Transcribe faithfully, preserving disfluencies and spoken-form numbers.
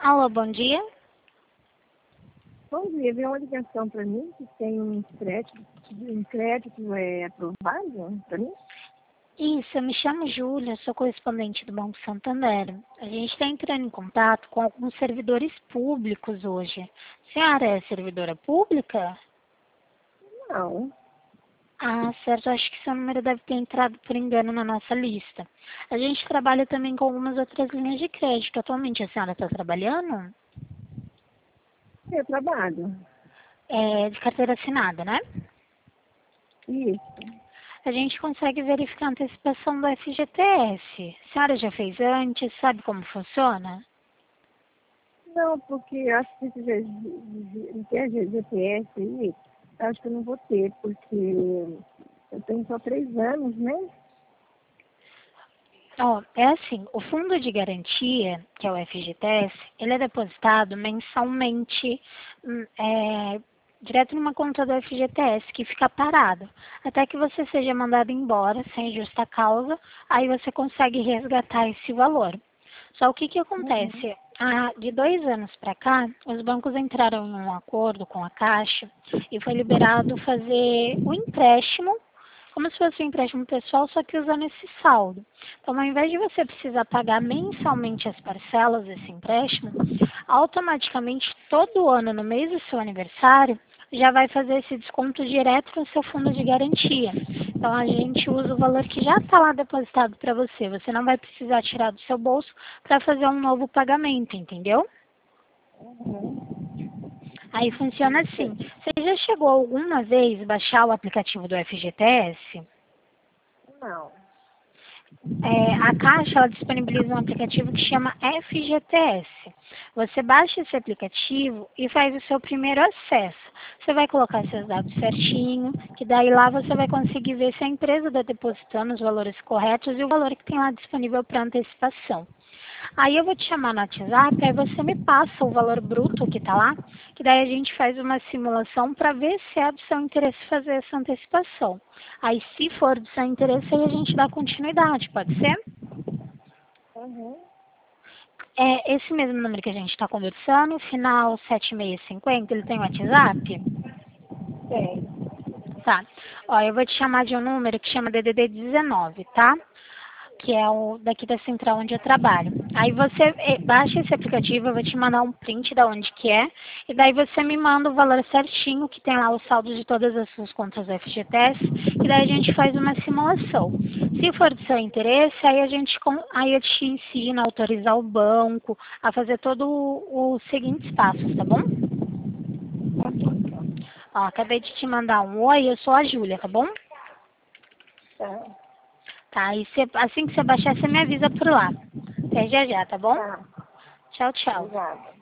Alô, bom dia. Bom dia, veio uma ligação para mim que tem um crédito, um crédito é aprovado para mim? Isso, eu me chamo Júlia, sou correspondente do Banco Santander. A gente está entrando em contato com alguns servidores públicos hoje. A senhora é servidora pública? Não. Ah, certo, acho que seu número deve ter entrado por engano na nossa lista. A gente trabalha também com algumas outras linhas de crédito. Atualmente a senhora está trabalhando? Eu trabalho. É de carteira assinada, né? Isso. A gente consegue verificar a antecipação do F G T S. A senhora já fez antes? Sabe como funciona? Não, porque acho que esse G- G- G- que é G P S aí, acho que eu não vou ter, porque eu tenho só três anos, né? Ó, é assim, o fundo de garantia, que é o F G T S, ele é depositado mensalmente, hum, é, direto numa conta do F G T S, que fica parado, até que você seja mandado embora, sem justa causa, aí você consegue resgatar esse valor. Só o que que Uhum. acontece? Ah, de dois anos para cá, os bancos entraram em um acordo com a Caixa e foi liberado fazer o empréstimo como se fosse um empréstimo pessoal, só que usando esse saldo. Então, ao invés de você precisar pagar mensalmente as parcelas desse empréstimo, automaticamente, todo ano, no mês do seu aniversário, já vai fazer esse desconto direto no seu fundo de garantia. Então, a gente usa o valor que já está lá depositado para você. Você não vai precisar tirar do seu bolso para fazer um novo pagamento, entendeu? Uhum. Aí funciona assim. Você já chegou alguma vez a baixar o aplicativo do F G T S? Não. É, a Caixa ela disponibiliza um aplicativo que chama F G T S. Você baixa esse aplicativo e faz o seu primeiro acesso. Você vai colocar seus dados certinho, que daí lá você vai conseguir ver se a empresa está depositando os valores corretos e o valor que tem lá disponível para antecipação. Aí eu vou te chamar no WhatsApp, aí você me passa o valor bruto que está lá, que daí a gente faz uma simulação para ver se é do seu interesse fazer essa antecipação. Aí se for do seu interesse, aí a gente dá continuidade, pode ser? Uhum. É esse mesmo número que a gente está conversando, final sete seis cinco zero, ele tem WhatsApp? Tem. Tá. Ó, eu vou te chamar de um número que chama D D D dezenove, tá? Que é o daqui da central onde eu trabalho. Aí você eh, baixa esse aplicativo, eu vou te mandar um print da onde que é, e daí você me manda o valor certinho, que tem lá o saldo de todas as suas contas do F G T S, e daí a gente faz uma simulação. Se for do seu interesse, aí a gente com- aí eu te ensino a autorizar o banco, a fazer todos os seguintes passos, tá bom? Ó, acabei de te mandar um oi, eu sou a Júlia, tá bom? Tá. Tá, e cê- assim que você baixar, você me avisa por lá. Até já já, tá bom? Tá. Tchau, tchau. Obrigada.